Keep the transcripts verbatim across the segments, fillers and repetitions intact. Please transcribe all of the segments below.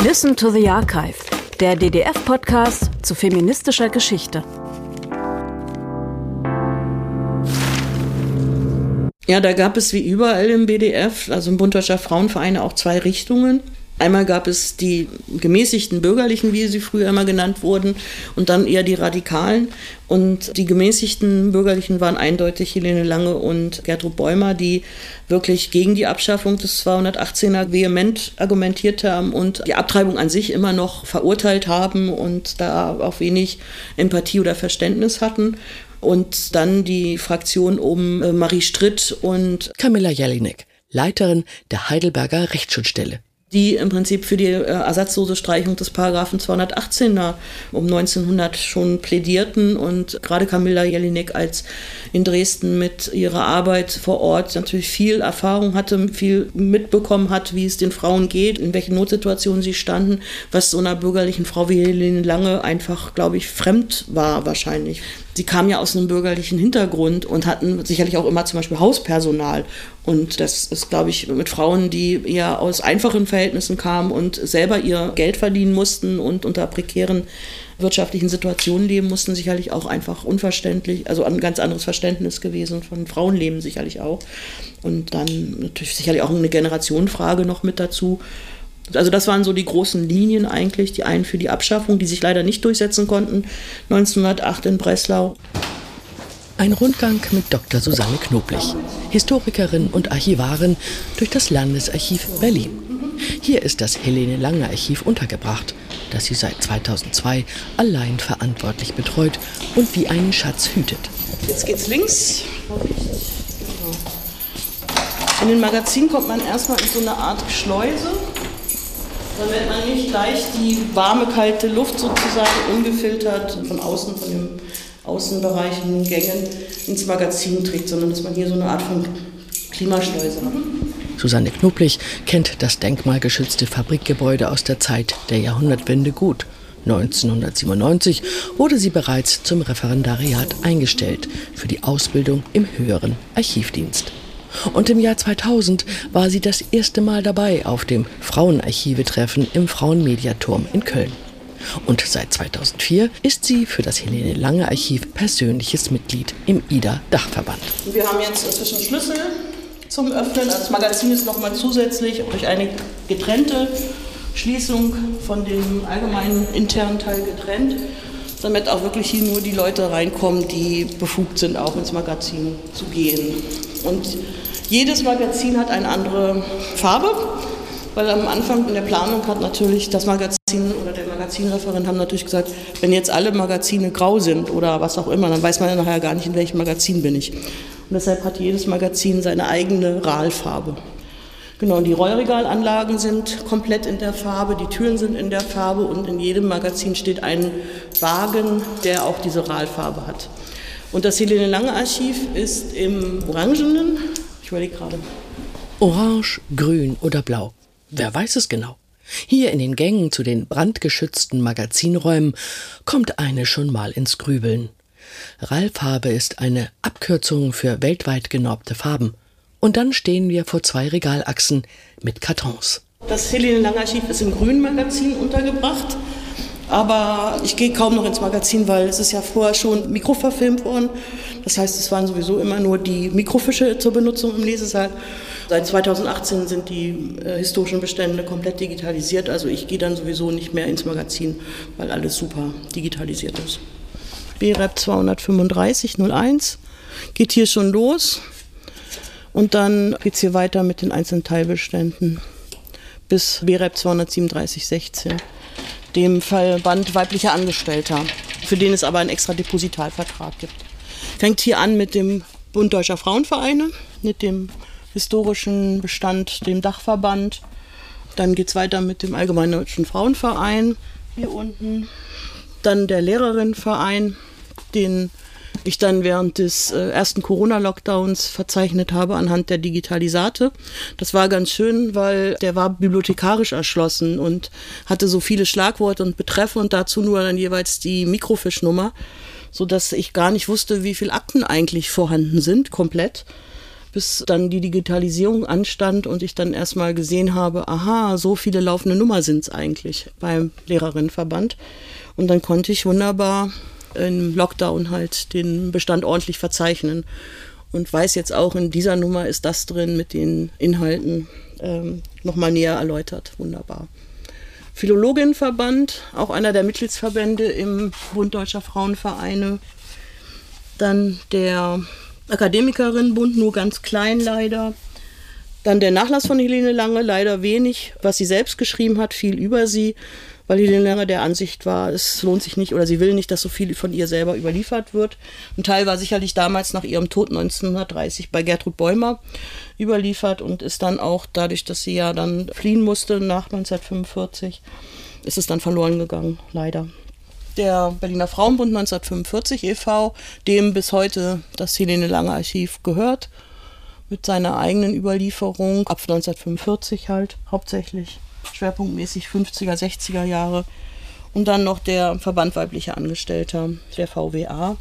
Listen to the Archive, der D D F-Podcast zu feministischer Geschichte. Ja, da gab es wie überall im B D F, also im Bund Deutscher Frauenvereine, auch zwei Richtungen. Einmal gab es die gemäßigten Bürgerlichen, wie sie früher immer genannt wurden, und dann eher die Radikalen. Und die gemäßigten Bürgerlichen waren eindeutig Helene Lange und Gertrud Bäumer, die wirklich gegen die Abschaffung des zweihundertachtzehner vehement argumentiert haben und die Abtreibung an sich immer noch verurteilt haben und da auch wenig Empathie oder Verständnis hatten. Und dann die Fraktion um Marie Stritt und Kamilla Jelinek, Leiterin der Heidelberger Rechtsschutzstelle, die im Prinzip für die äh, ersatzlose Streichung des Paragraphen zweihundertachtzehner um neunzehnhundert schon plädierten und gerade Kamilla Jelinek als in Dresden mit ihrer Arbeit vor Ort natürlich viel Erfahrung hatte, viel mitbekommen hat, wie es den Frauen geht, in welchen Notsituationen sie standen, was so einer bürgerlichen Frau wie Helene Lange einfach, glaube ich, fremd war wahrscheinlich. Sie kamen ja aus einem bürgerlichen Hintergrund und hatten sicherlich auch immer zum Beispiel Hauspersonal. Und das ist, glaube ich, mit Frauen, die eher aus einfachen Verhältnissen kamen und selber ihr Geld verdienen mussten und unter prekären wirtschaftlichen Situationen leben mussten, sicherlich auch einfach unverständlich, also ein ganz anderes Verständnis gewesen von Frauenleben sicherlich auch. Und dann natürlich sicherlich auch eine Generationenfrage noch mit dazu. Also das waren so die großen Linien eigentlich, die einen für die Abschaffung, die sich leider nicht durchsetzen konnten, neunzehnhundertacht in Breslau. Ein Rundgang mit Doktor Susanne Knoblich, Historikerin und Archivarin durch das Landesarchiv Berlin. Hier ist das Helene Lange Archiv untergebracht, das sie seit zweitausendzwei allein verantwortlich betreut und wie einen Schatz hütet. Jetzt geht's links. In den Magazin kommt man erstmal in so eine Art Schleuse, damit man nicht gleich die warme, kalte Luft sozusagen ungefiltert von außen, von den Außenbereichen, Gängen ins Magazin trägt, sondern dass man hier so eine Art von Klimaschleuse hat. Susanne Knoblich kennt das denkmalgeschützte Fabrikgebäude aus der Zeit der Jahrhundertwende gut. neunzehnhundertsiebenundneunzig wurde sie bereits zum Referendariat eingestellt für die Ausbildung im höheren Archivdienst. Und im Jahr zweitausend war sie das erste Mal dabei auf dem Frauenarchive-Treffen im Frauenmediaturm in Köln. Und seit zweitausendvier ist sie für das Helene Lange Archiv persönliches Mitglied im I D A-Dachverband. Wir haben jetzt inzwischen Schlüssel zum Öffnen. Das Magazin ist nochmal zusätzlich durch eine getrennte Schließung von dem allgemeinen internen Teil getrennt, damit auch wirklich hier nur die Leute reinkommen, die befugt sind, auch ins Magazin zu gehen. Und jedes Magazin hat eine andere Farbe, weil am Anfang in der Planung hat natürlich das Magazin oder der Magazinreferent haben natürlich gesagt, wenn jetzt alle Magazine grau sind oder was auch immer, dann weiß man ja nachher gar nicht, in welchem Magazin bin ich. Und deshalb hat jedes Magazin seine eigene R A L-Farbe. Genau, die Rollregalanlagen sind komplett in der Farbe, die Türen sind in der Farbe und in jedem Magazin steht ein Wagen, der auch diese R A L-Farbe hat. Und das Helene Lange Archiv ist im Orangenen, ich überlege gerade. Orange, grün oder blau, wer weiß es genau. Hier in den Gängen zu den brandgeschützten Magazinräumen kommt eine schon mal ins Grübeln. R A L-Farbe ist eine Abkürzung für weltweit genorbte Farben. Und dann stehen wir vor zwei Regalachsen mit Kartons. Das Helene Lange Archiv ist im grünen Magazin untergebracht. Aber ich gehe kaum noch ins Magazin, weil es ist ja vorher schon mikroverfilmt worden. Das heißt, es waren sowieso immer nur die Mikrofische zur Benutzung im Lesesaal. Seit zweitausendachtzehn sind die äh, historischen Bestände komplett digitalisiert. Also ich gehe dann sowieso nicht mehr ins Magazin, weil alles super digitalisiert ist. B R E P zweihundertfünfunddreißig null eins geht hier schon los. Und dann geht es hier weiter mit den einzelnen Teilbeständen bis B R E P zweihundertsiebenunddreißig sechzehn. Dem Verband weiblicher Angestellter, für den es aber einen extra Depositalvertrag gibt. Fängt hier an mit dem Bund Deutscher Frauenvereine, mit dem historischen Bestand, dem Dachverband. Dann geht es weiter mit dem Allgemeinen Deutschen Frauenverein, hier unten. Dann der Lehrerinnenverein, den ich dann während des äh, ersten Corona-Lockdowns verzeichnet habe anhand der Digitalisate. Das war ganz schön, weil der war bibliothekarisch erschlossen und hatte so viele Schlagworte und Betreffe und dazu nur dann jeweils die Mikrofischnummer, sodass ich gar nicht wusste, wie viele Akten eigentlich vorhanden sind, komplett. bis dann die Digitalisierung anstand und ich dann erstmal gesehen habe, aha, so viele laufende Nummer sind es eigentlich beim Lehrerinnenverband. Und dann konnte ich wunderbar im Lockdown halt den Bestand ordentlich verzeichnen und weiß jetzt auch, in dieser Nummer ist das drin mit den Inhalten ähm, nochmal näher erläutert. Wunderbar. Philologinnenverband, auch einer der Mitgliedsverbände im Bund Deutscher Frauenvereine. Dann der Akademikerinnenbund, nur ganz klein leider. Dann der Nachlass von Helene Lange, leider wenig, was sie selbst geschrieben hat, viel über sie, weil Helene Lange der Ansicht war, es lohnt sich nicht oder sie will nicht, dass so viel von ihr selber überliefert wird. Ein Teil war sicherlich damals nach ihrem Tod neunzehnhundertdreißig bei Gertrud Bäumer überliefert und ist dann auch dadurch, dass sie ja dann fliehen musste nach neunzehnhundertfünfundvierzig, ist es dann verloren gegangen, leider. Der Berliner Frauenbund neunzehnhundertfünfundvierzig e V, dem bis heute das Helene Lange Archiv gehört, mit seiner eigenen Überlieferung, ab neunzehnhundertfünfundvierzig halt hauptsächlich, schwerpunktmäßig fünfziger, sechziger Jahre. Und dann noch der Verband weiblicher Angestellter, der V W A,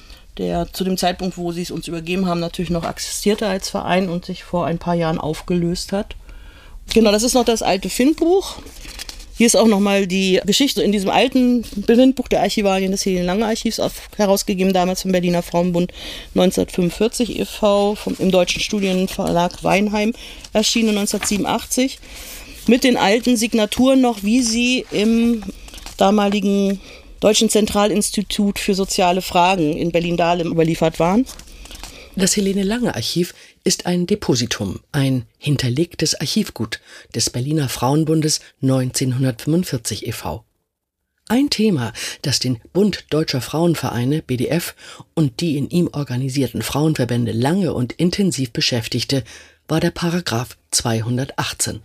der zu dem Zeitpunkt, wo sie es uns übergeben haben, natürlich noch existierte als Verein und sich vor ein paar Jahren aufgelöst hat. Genau, das ist noch das alte Findbuch. Hier ist auch nochmal die Geschichte in diesem alten Findbuch der Archivalien des Helene Lange Archivs auf, herausgegeben, damals vom Berliner Frauenbund neunzehnhundertfünfundvierzig e V, vom, im Deutschen Studienverlag Weinheim, erschienen neunzehnhundertsiebenundachtzig, mit den alten Signaturen noch, wie sie im damaligen Deutschen Zentralinstitut für soziale Fragen in Berlin-Dahlem überliefert waren. Das Helene Lange Archiv ist ein Depositum, ein hinterlegtes Archivgut des Berliner Frauenbundes neunzehnhundertfünfundvierzig e V Ein Thema, das den Bund Deutscher Frauenvereine, B D F, und die in ihm organisierten Frauenverbände lange und intensiv beschäftigte, war der Paragraph zweihundertachtzehn.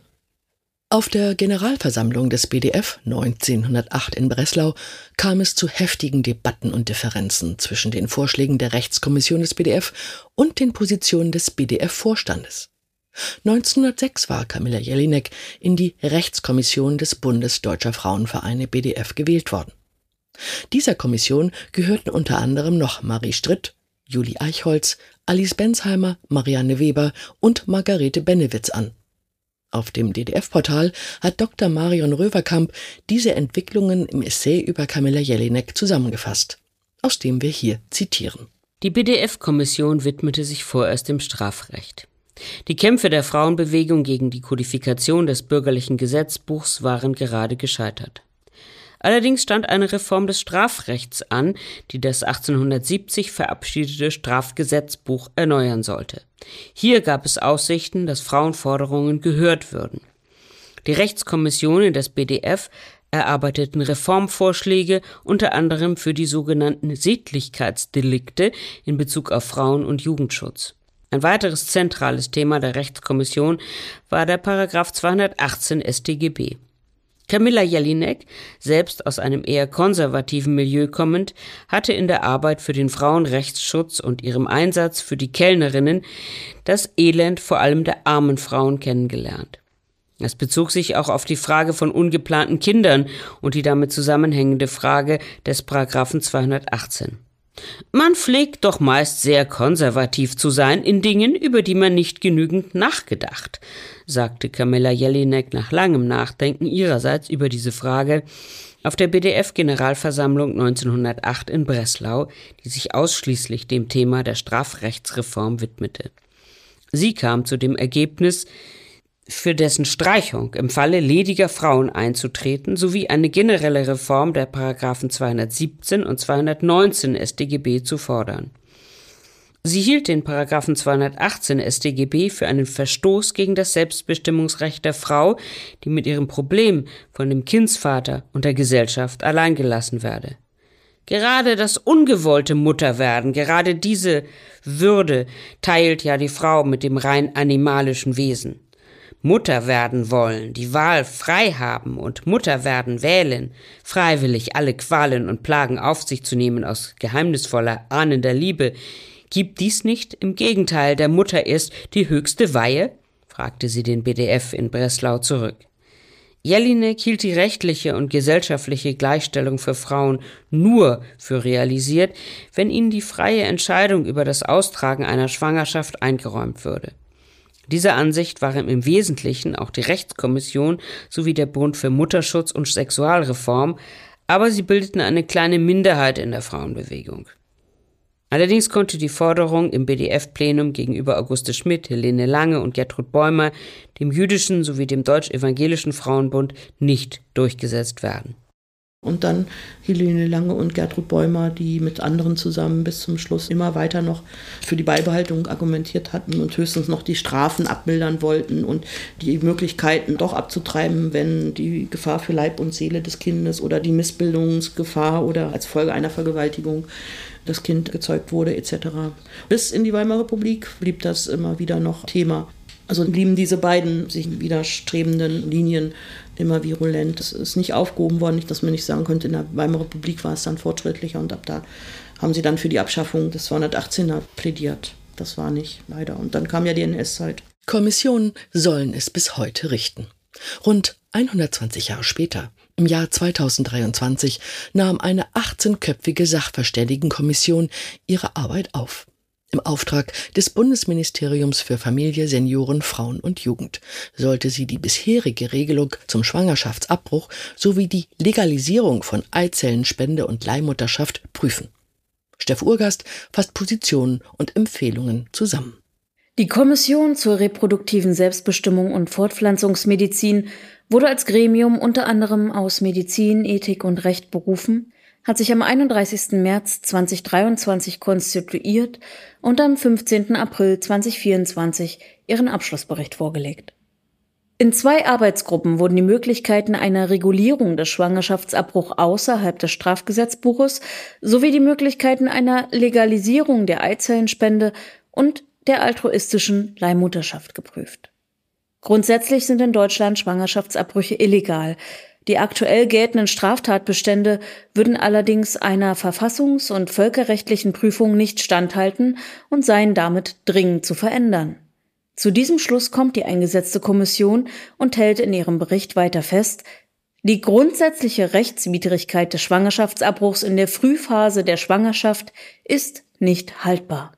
Auf der Generalversammlung des B D F neunzehnhundertacht in Breslau kam es zu heftigen Debatten und Differenzen zwischen den Vorschlägen der Rechtskommission des B D F und den Positionen des B D F-Vorstandes. neunzehnhundertsechs war Kamilla Jelinek in die Rechtskommission des Bundes Deutscher Frauenvereine B D F gewählt worden. Dieser Kommission gehörten unter anderem noch Marie Stritt, Julie Eichholz, Alice Bensheimer, Marianne Weber und Margarete Benewitz an. Auf dem D D F-Portal hat Doktor Marion Röverkamp diese Entwicklungen im Essay über Kamilla Jelinek zusammengefasst, aus dem wir hier zitieren. Die B D F-Kommission widmete sich vorerst dem Strafrecht. Die Kämpfe der Frauenbewegung gegen die Kodifikation des bürgerlichen Gesetzbuchs waren gerade gescheitert. Allerdings stand eine Reform des Strafrechts an, die das achtzehnhundertsiebzig verabschiedete Strafgesetzbuch erneuern sollte. Hier gab es Aussichten, dass Frauenforderungen gehört würden. Die Rechtskommissionen des B D F erarbeiteten Reformvorschläge unter anderem für die sogenannten Sittlichkeitsdelikte in Bezug auf Frauen- und Jugendschutz. Ein weiteres zentrales Thema der Rechtskommission war der Paragraph zweihundertachtzehn S t G B. Kamilla Jelinek, selbst aus einem eher konservativen Milieu kommend, hatte in der Arbeit für den Frauenrechtsschutz und ihrem Einsatz für die Kellnerinnen das Elend vor allem der armen Frauen kennengelernt. Es bezog sich auch auf die Frage von ungeplanten Kindern und die damit zusammenhängende Frage des Paragraphen zweihundertachtzehn. Man pflegt doch meist sehr konservativ zu sein in Dingen, über die man nicht genügend nachgedacht, sagte Kamilla Jelinek nach langem Nachdenken ihrerseits über diese Frage auf der B D F-Generalversammlung neunzehnhundertacht in Breslau, die sich ausschließlich dem Thema der Strafrechtsreform widmete. Sie kam zu dem Ergebnis, für dessen Streichung im Falle lediger Frauen einzutreten, sowie eine generelle Reform der Paragraphen zweihundertsiebzehn und zweihundertneunzehn S t G B zu fordern. Sie hielt den Paragraphen zweihundertachtzehn S t G B für einen Verstoß gegen das Selbstbestimmungsrecht der Frau, die mit ihrem Problem von dem Kindsvater und der Gesellschaft allein gelassen werde. Gerade das ungewollte Mutterwerden, gerade diese Würde teilt ja die Frau mit dem rein animalischen Wesen. Mutter werden wollen, die Wahl frei haben und Mutter werden wählen, freiwillig alle Qualen und Plagen auf sich zu nehmen aus geheimnisvoller, ahnender Liebe, gibt dies nicht im Gegenteil der Mutter erst die höchste Weihe? Fragte sie den B D F in Breslau zurück. Jelinek hielt die rechtliche und gesellschaftliche Gleichstellung für Frauen nur für realisiert, wenn ihnen die freie Entscheidung über das Austragen einer Schwangerschaft eingeräumt würde. Dieser Ansicht waren im Wesentlichen auch die Rechtskommission sowie der Bund für Mutterschutz und Sexualreform, aber sie bildeten eine kleine Minderheit in der Frauenbewegung. Allerdings konnte die Forderung im B D F-Plenum gegenüber Auguste Schmidt, Helene Lange und Gertrud Bäumer, dem jüdischen sowie dem deutsch-evangelischen Frauenbund, nicht durchgesetzt werden. Und dann Helene Lange und Gertrud Bäumer, die mit anderen zusammen bis zum Schluss immer weiter noch für die Beibehaltung argumentiert hatten und höchstens noch die Strafen abmildern wollten und die Möglichkeiten doch abzutreiben, wenn die Gefahr für Leib und Seele des Kindes oder die Missbildungsgefahr oder als Folge einer Vergewaltigung das Kind gezeugt wurde et cetera. Bis in die Weimarer Republik blieb das immer wieder noch Thema. Also blieben diese beiden sich widerstrebenden Linien immer virulent. Es ist nicht aufgehoben worden, nicht, dass man nicht sagen könnte, in der Weimarer Republik war es dann fortschrittlicher und ab da haben sie dann für die Abschaffung des zweihundertachtzehner plädiert. Das war nicht, leider. Und dann kam ja die N S-Zeit. Kommissionen sollen es bis heute richten. Rund hundertzwanzig Jahre später, im Jahr zweitausenddreiundzwanzig, nahm eine achtzehnköpfige Sachverständigenkommission ihre Arbeit auf. Im Auftrag des Bundesministeriums für Familie, Senioren, Frauen und Jugend sollte sie die bisherige Regelung zum Schwangerschaftsabbruch sowie die Legalisierung von Eizellenspende und Leihmutterschaft prüfen. Steff Urgast fasst Positionen und Empfehlungen zusammen. Die Kommission zur reproduktiven Selbstbestimmung und Fortpflanzungsmedizin wurde als Gremium unter anderem aus Medizin, Ethik und Recht berufen, hat sich am einunddreißigsten März zweitausenddreiundzwanzig konstituiert und am fünfzehnten April zweitausendvierundzwanzig ihren Abschlussbericht vorgelegt. In zwei Arbeitsgruppen wurden die Möglichkeiten einer Regulierung des Schwangerschaftsabbruchs außerhalb des Strafgesetzbuches sowie die Möglichkeiten einer Legalisierung der Eizellenspende und der altruistischen Leihmutterschaft geprüft. Grundsätzlich sind in Deutschland Schwangerschaftsabbrüche illegal. Die aktuell geltenden Straftatbestände würden allerdings einer verfassungs- und völkerrechtlichen Prüfung nicht standhalten und seien damit dringend zu verändern. Zu diesem Schluss kommt die eingesetzte Kommission und hält in ihrem Bericht weiter fest, die grundsätzliche Rechtswidrigkeit des Schwangerschaftsabbruchs in der Frühphase der Schwangerschaft ist nicht haltbar.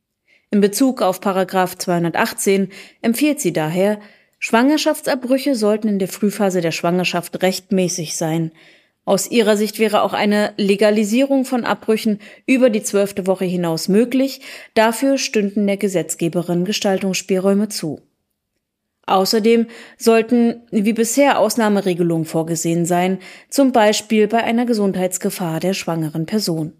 In Bezug auf Paragraph zweihundertachtzehn empfiehlt sie daher, Schwangerschaftsabbrüche sollten in der Frühphase der Schwangerschaft rechtmäßig sein. Aus ihrer Sicht wäre auch eine Legalisierung von Abbrüchen über die zwölfte Woche hinaus möglich. Dafür stünden der Gesetzgeberin Gestaltungsspielräume zu. Außerdem sollten wie bisher Ausnahmeregelungen vorgesehen sein, zum Beispiel bei einer Gesundheitsgefahr der schwangeren Person.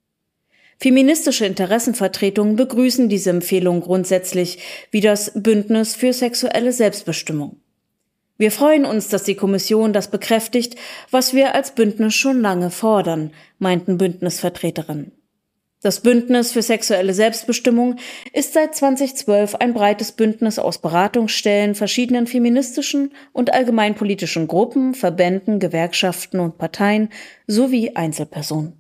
Feministische Interessenvertretungen begrüßen diese Empfehlung grundsätzlich, wie das Bündnis für sexuelle Selbstbestimmung. Wir freuen uns, dass die Kommission das bekräftigt, was wir als Bündnis schon lange fordern, meinten Bündnisvertreterinnen. Das Bündnis für sexuelle Selbstbestimmung ist seit zweitausendzwölf ein breites Bündnis aus Beratungsstellen, verschiedenen feministischen und allgemeinpolitischen Gruppen, Verbänden, Gewerkschaften und Parteien sowie Einzelpersonen.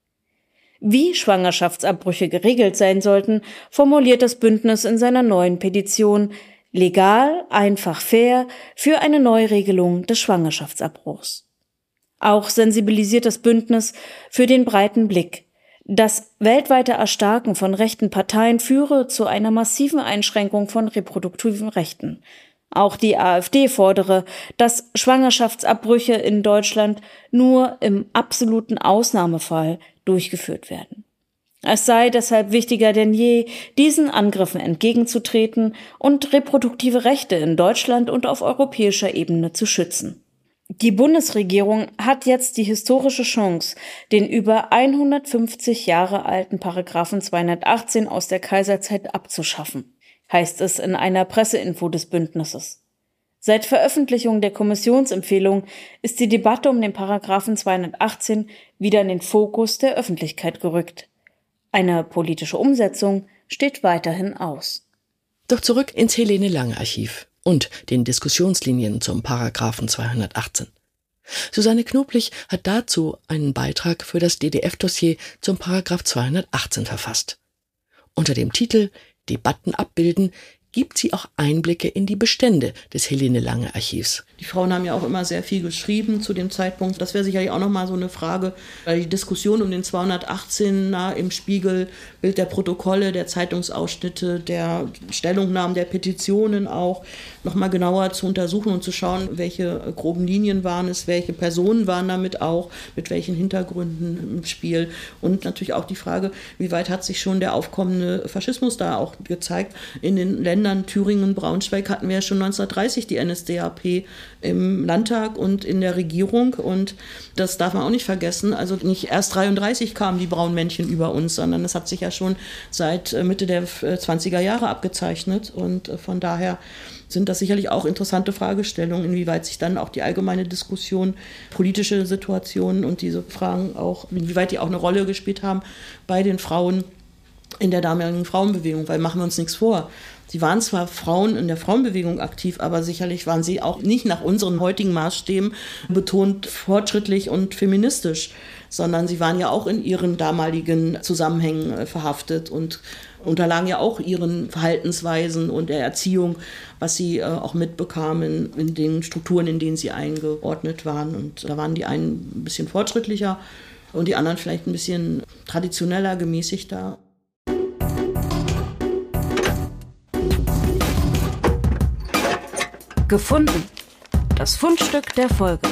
Wie Schwangerschaftsabbrüche geregelt sein sollten, formuliert das Bündnis in seiner neuen Petition Legal, einfach, fair für eine Neuregelung des Schwangerschaftsabbruchs. Auch sensibilisiert das Bündnis für den breiten Blick. Das weltweite Erstarken von rechten Parteien führe zu einer massiven Einschränkung von reproduktiven Rechten. Auch die AfD fordere, dass Schwangerschaftsabbrüche in Deutschland nur im absoluten Ausnahmefall durchgeführt werden. Es sei deshalb wichtiger denn je, diesen Angriffen entgegenzutreten und reproduktive Rechte in Deutschland und auf europäischer Ebene zu schützen. Die Bundesregierung hat jetzt die historische Chance, den über hundertfünfzig Jahre alten Paragraphen zweihundertachtzehn aus der Kaiserzeit abzuschaffen, heißt es in einer Presseinfo des Bündnisses. Seit Veröffentlichung der Kommissionsempfehlung ist die Debatte um den Paragraphen zweihundertachtzehn wieder in den Fokus der Öffentlichkeit gerückt. Eine politische Umsetzung steht weiterhin aus. Doch zurück ins Helene Lange Archiv und den Diskussionslinien zum Paragraphen zweihundertachtzehn. Susanne Knoblich hat dazu einen Beitrag für das D D F-Dossier zum Paragraph zweihundertachtzehn verfasst. Unter dem Titel »Debatten abbilden« gibt sie auch Einblicke in die Bestände des Helene Lange Archivs. Die Frauen haben ja auch immer sehr viel geschrieben zu dem Zeitpunkt. Das wäre sicherlich auch nochmal so eine Frage, weil die Diskussion um den zweihundertachtzehner im Spiegel, Bild der Protokolle, der Zeitungsausschnitte, der Stellungnahmen, der Petitionen auch, nochmal genauer zu untersuchen und zu schauen, welche groben Linien waren es, welche Personen waren damit auch, mit welchen Hintergründen im Spiel. Und natürlich auch die Frage, wie weit hat sich schon der aufkommende Faschismus da auch gezeigt. In den Ländern Thüringen, Braunschweig hatten wir ja schon neunzehnhundertdreißig die N S D A P im Landtag und in der Regierung. Und das darf man auch nicht vergessen. Also nicht erst dreiunddreißig kamen die braunen Männchen über uns, sondern es hat sich ja schon seit Mitte der zwanziger Jahre abgezeichnet. Und von daher sind das sicherlich auch interessante Fragestellungen, inwieweit sich dann auch die allgemeine Diskussion, politische Situationen und diese Fragen auch, inwieweit die auch eine Rolle gespielt haben bei den Frauen in der damaligen Frauenbewegung, weil machen wir uns nichts vor. Sie waren zwar Frauen in der Frauenbewegung aktiv, aber sicherlich waren sie auch nicht nach unseren heutigen Maßstäben betont fortschrittlich und feministisch, sondern sie waren ja auch in ihren damaligen Zusammenhängen verhaftet und unterlagen ja auch ihren Verhaltensweisen und der Erziehung, was sie äh, auch mitbekamen in den Strukturen, in denen sie eingeordnet waren. Und da waren die einen ein bisschen fortschrittlicher und die anderen vielleicht ein bisschen traditioneller, gemäßigter. Gefunden. Das Fundstück der Folge.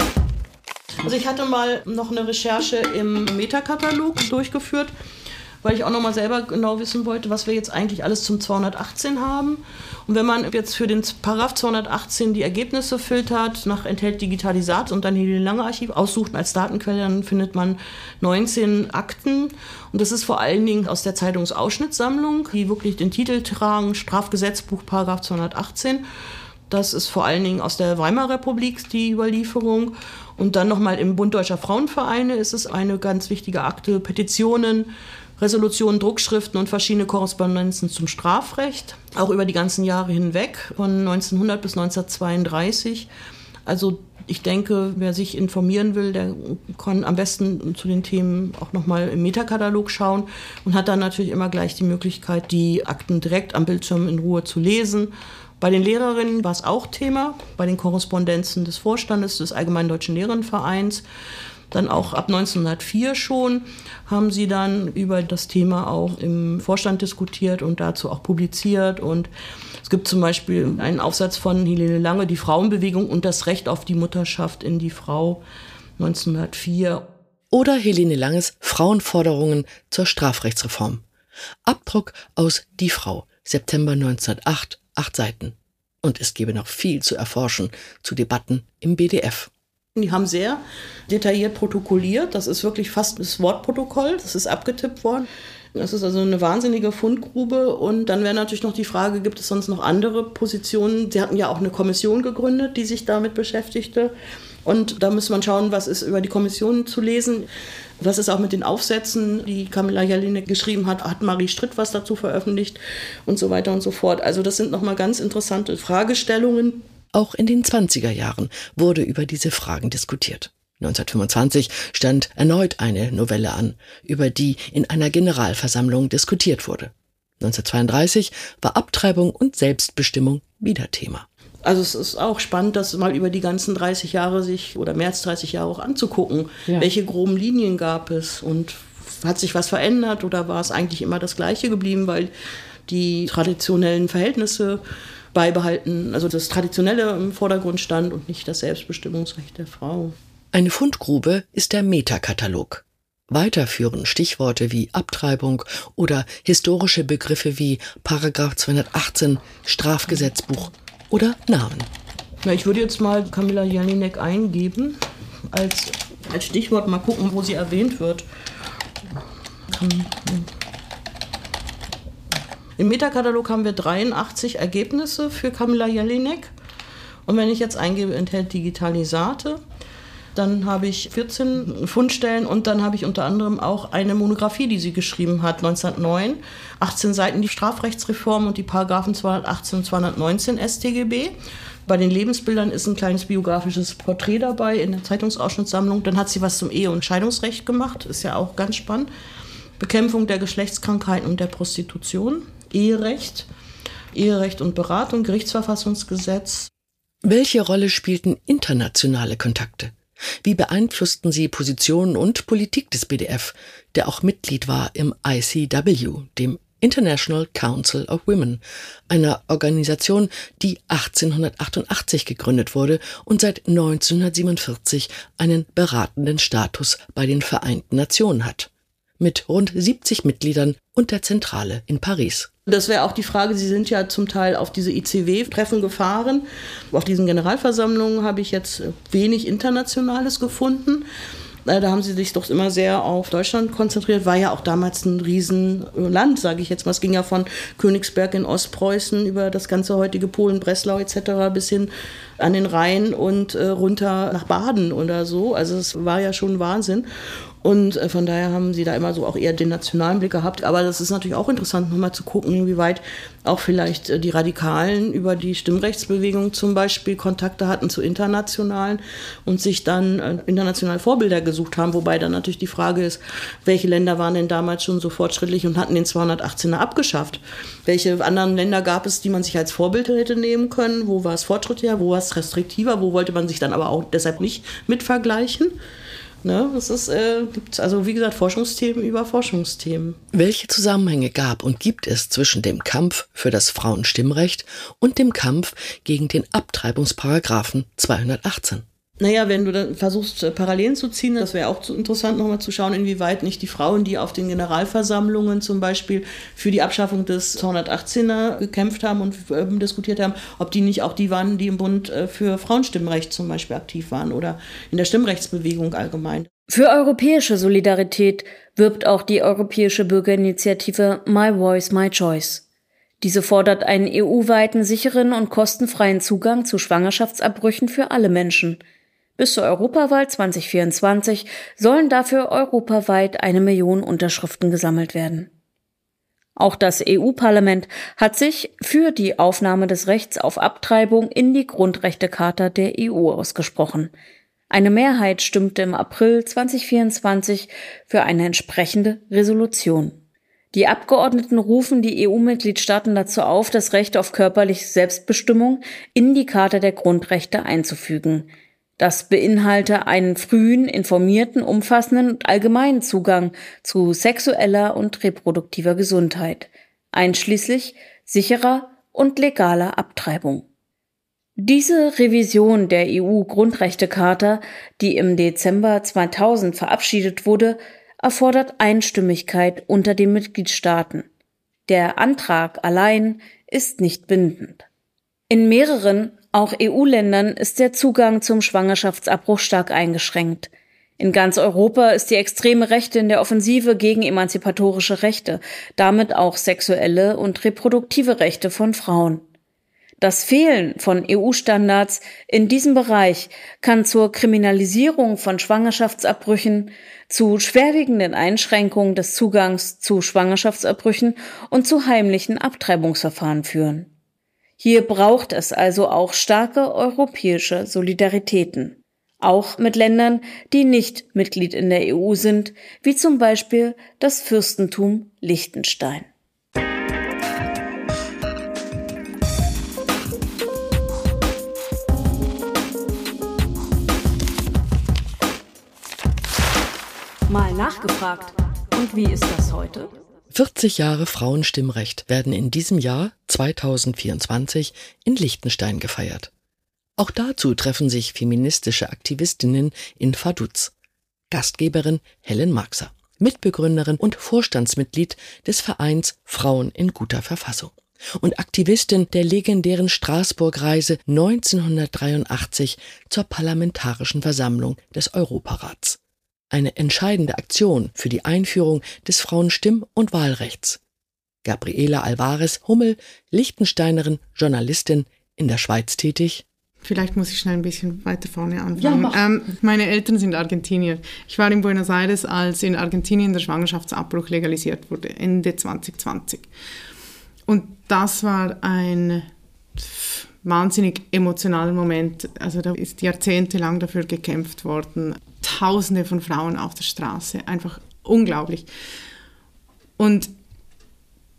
Also ich hatte mal noch eine Recherche im Metakatalog durchgeführt, weil ich auch noch mal selber genau wissen wollte, was wir jetzt eigentlich alles zum zweihundertachtzehn haben. Und wenn man jetzt für den Paragraph zweihundertachtzehn die Ergebnisse filtert, nach enthält Digitalisat und dann Helene Lange Archiv aussucht als Datenquelle, dann findet man neunzehn Akten. Und das ist vor allen Dingen aus der Zeitungsausschnittssammlung, die wirklich den Titel tragen, Strafgesetzbuch Paragraph zweihundertachtzehn. Das ist vor allen Dingen aus der Weimarer Republik die Überlieferung. Und dann nochmal im Bund Deutscher Frauenvereine ist es eine ganz wichtige Akte, Petitionen, Resolutionen, Druckschriften und verschiedene Korrespondenzen zum Strafrecht, auch über die ganzen Jahre hinweg, von neunzehnhundert bis neunzehnhundertzweiunddreißig. Also ich denke, wer sich informieren will, der kann am besten zu den Themen auch nochmal im Metakatalog schauen und hat dann natürlich immer gleich die Möglichkeit, die Akten direkt am Bildschirm in Ruhe zu lesen. Bei den Lehrerinnen war es auch Thema, bei den Korrespondenzen des Vorstandes des Allgemeinen Deutschen Lehrerinnenvereins. Dann auch ab neunzehnhundertvier schon haben sie dann über das Thema auch im Vorstand diskutiert und dazu auch publiziert. Und es gibt zum Beispiel einen Aufsatz von Helene Lange, die Frauenbewegung und das Recht auf die Mutterschaft in die Frau, neunzehnhundertvier. Oder Helene Langes Frauenforderungen zur Strafrechtsreform. Abdruck aus Die Frau, September neunzehnhundertacht, acht Seiten. Und es gäbe noch viel zu erforschen, zu Debatten im B D F. Die haben sehr detailliert protokolliert. Das ist wirklich fast das Wortprotokoll. Das ist abgetippt worden. Das ist also eine wahnsinnige Fundgrube. Und dann wäre natürlich noch die Frage, gibt es sonst noch andere Positionen? Sie hatten ja auch eine Kommission gegründet, die sich damit beschäftigte. Und da muss man schauen, was ist über die Kommission zu lesen. Was ist auch mit den Aufsätzen, die Kamilla Jelinek geschrieben hat, hat Marie Stritt was dazu veröffentlicht und so weiter und so fort. Also das sind nochmal ganz interessante Fragestellungen. Auch in den zwanziger Jahren wurde über diese Fragen diskutiert. neunzehnhundertfünfundzwanzig stand erneut eine Novelle an, über die in einer Generalversammlung diskutiert wurde. neunzehnhundertzweiunddreißig war Abtreibung und Selbstbestimmung wieder Thema. Also es ist auch spannend, das mal über die ganzen dreißig Jahre sich oder mehr als dreißig Jahre auch anzugucken. Ja. Welche groben Linien gab es und hat sich was verändert oder war es eigentlich immer das Gleiche geblieben, weil die traditionellen Verhältnisse beibehalten, also das Traditionelle im Vordergrund stand und nicht das Selbstbestimmungsrecht der Frau. Eine Fundgrube ist der Metakatalog. Weiter führen Stichworte wie Abtreibung oder historische Begriffe wie Paragraph zweihundertachtzehn, Strafgesetzbuch oder Namen. Na, ich würde jetzt mal Kamilla Jelinek eingeben, als, als Stichwort mal gucken, wo sie erwähnt wird. Im Metakatalog haben wir dreiundachtzig Ergebnisse für Kamilla Jelinek. Und wenn ich jetzt eingebe, enthält Digitalisate, dann habe ich vierzehn Fundstellen und dann habe ich unter anderem auch eine Monographie, die sie geschrieben hat, neunzehnhundertneun. achtzehn Seiten die Strafrechtsreform und die Paragraphen zweihundertachtzehn und zweihundertneunzehn S t G B. Bei den Lebensbildern ist ein kleines biografisches Porträt dabei in der Zeitungsausschnittssammlung. Dann hat sie was zum Ehe- und Scheidungsrecht gemacht, ist ja auch ganz spannend. Bekämpfung der Geschlechtskrankheiten und der Prostitution, Eherecht. Eherecht und Beratung, Gerichtsverfassungsgesetz. Welche Rolle spielten internationale Kontakte? Wie beeinflussten sie Positionen und Politik des B D F, der auch Mitglied war im I C W, dem International Council of Women, einer Organisation, die achtzehnhundertachtundachtzig gegründet wurde und seit neunzehnhundertsiebenundvierzig einen beratenden Status bei den Vereinten Nationen hat, mit rund siebzig Mitgliedern und der Zentrale in Paris. Das wäre auch die Frage, Sie sind ja zum Teil auf diese I C W-Treffen gefahren. Auf diesen Generalversammlungen habe ich jetzt wenig Internationales gefunden. Da haben sie sich doch immer sehr auf Deutschland konzentriert. War ja auch damals ein Riesenland, sage ich jetzt mal. Es ging ja von Königsberg in Ostpreußen über das ganze heutige Polen, Breslau et cetera bis hin an den Rhein und äh, runter nach Baden oder so. Also es war ja schon Wahnsinn. Und äh, von daher haben sie da immer so auch eher den nationalen Blick gehabt. Aber das ist natürlich auch interessant, nochmal zu gucken, inwieweit auch vielleicht äh, die Radikalen über die Stimmrechtsbewegung zum Beispiel Kontakte hatten zu internationalen und sich dann äh, internationale Vorbilder gesucht haben. Wobei dann natürlich die Frage ist, welche Länder waren denn damals schon so fortschrittlich und hatten den zweihundertachtzehner abgeschafft? Welche anderen Länder gab es, die man sich als Vorbild hätte nehmen können? Wo war es fortschrittlicher, wo war es restriktiver? Wo wollte man sich dann aber auch deshalb nicht mit vergleichen? Ne, das ist, äh, gibt also wie gesagt Forschungsthemen über Forschungsthemen. Welche Zusammenhänge gab und gibt es zwischen dem Kampf für das Frauenstimmrecht und dem Kampf gegen den Abtreibungsparagraphen zweihundertachtzehn? Naja, wenn du dann versuchst, Parallelen zu ziehen, das wäre auch interessant, nochmal zu schauen, inwieweit nicht die Frauen, die auf den Generalversammlungen zum Beispiel für die Abschaffung des zweihundertachtzehner gekämpft haben und äh, diskutiert haben, ob die nicht auch die waren, die im Bund äh, für Frauenstimmrecht zum Beispiel aktiv waren oder in der Stimmrechtsbewegung allgemein. Für europäische Solidarität wirbt auch die europäische Bürgerinitiative My Voice, My Choice. Diese fordert einen E U-weiten, sicheren und kostenfreien Zugang zu Schwangerschaftsabbrüchen für alle Menschen. Bis zur Europawahl zwanzig vierundzwanzig sollen dafür europaweit eine Million Unterschriften gesammelt werden. Auch das E U-Parlament hat sich für die Aufnahme des Rechts auf Abtreibung in die Grundrechtecharta der E U ausgesprochen. Eine Mehrheit stimmte im April zwanzig vierundzwanzig für eine entsprechende Resolution. Die Abgeordneten rufen die E U-Mitgliedstaaten dazu auf, das Recht auf körperliche Selbstbestimmung in die Charta der Grundrechte einzufügen. Das beinhalte einen frühen, informierten, umfassenden und allgemeinen Zugang zu sexueller und reproduktiver Gesundheit, einschließlich sicherer und legaler Abtreibung. Diese Revision der E U-Grundrechtecharta, die im Dezember zweitausend verabschiedet wurde, erfordert Einstimmigkeit unter den Mitgliedstaaten. Der Antrag allein ist nicht bindend. In mehreren, auch E U-Ländern, ist der Zugang zum Schwangerschaftsabbruch stark eingeschränkt. In ganz Europa ist die extreme Rechte in der Offensive gegen emanzipatorische Rechte, damit auch sexuelle und reproduktive Rechte von Frauen. Das Fehlen von E U-Standards in diesem Bereich kann zur Kriminalisierung von Schwangerschaftsabbrüchen, zu schwerwiegenden Einschränkungen des Zugangs zu Schwangerschaftsabbrüchen und zu heimlichen Abtreibungsverfahren führen. Hier braucht es also auch starke europäische Solidaritäten, auch mit Ländern, die nicht Mitglied in der E U sind, wie zum Beispiel das Fürstentum Liechtenstein. Mal nachgefragt. Und wie ist das heute? vierzig Jahre Frauenstimmrecht werden in diesem Jahr zweitausendvierundzwanzig in Liechtenstein gefeiert. Auch dazu treffen sich feministische Aktivistinnen in Vaduz. Gastgeberin Helen Marxer, Mitbegründerin und Vorstandsmitglied des Vereins Frauen in guter Verfassung und Aktivistin der legendären Straßburg-Reise neunzehnhundertdreiundachtzig zur Parlamentarischen Versammlung des Europarats. Eine entscheidende Aktion für die Einführung des Frauenstimm- und Wahlrechts. Gabriela Alvarez-Hummel, Liechtensteinerin, Journalistin, in der Schweiz tätig. Vielleicht muss ich schnell ein bisschen weiter vorne anfangen. Ja, ähm, meine Eltern sind Argentinier. Ich war in Buenos Aires, als in Argentinien der Schwangerschaftsabbruch legalisiert wurde, Ende zwanzig zwanzig. Und das war ein wahnsinnig emotionaler Moment. Also da ist jahrzehntelang dafür gekämpft worden. Tausende von Frauen auf der Straße, einfach unglaublich. Und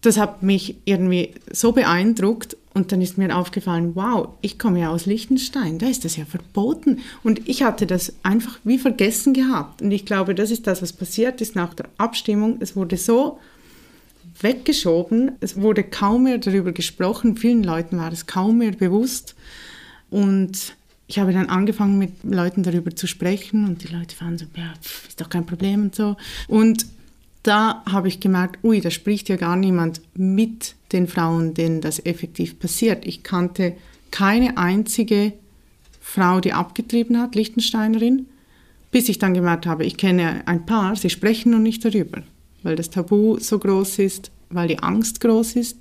das hat mich irgendwie so beeindruckt. Und dann ist mir aufgefallen, wow, ich komme ja aus Liechtenstein, da ist das ja verboten. Und ich hatte das einfach wie vergessen gehabt. Und ich glaube, das ist das, was passiert ist nach der Abstimmung. Es wurde so weggeschoben, es wurde kaum mehr darüber gesprochen, vielen Leuten war es kaum mehr bewusst. Und ich habe dann angefangen, mit Leuten darüber zu sprechen und die Leute waren so, ja, pff, ist doch kein Problem und so. Und da habe ich gemerkt, ui, da spricht ja gar niemand mit den Frauen, denen das effektiv passiert. Ich kannte keine einzige Frau, die abgetrieben hat, Liechtensteinerin, bis ich dann gemerkt habe, ich kenne ein paar, sie sprechen noch nicht darüber, weil das Tabu so groß ist, weil die Angst groß ist.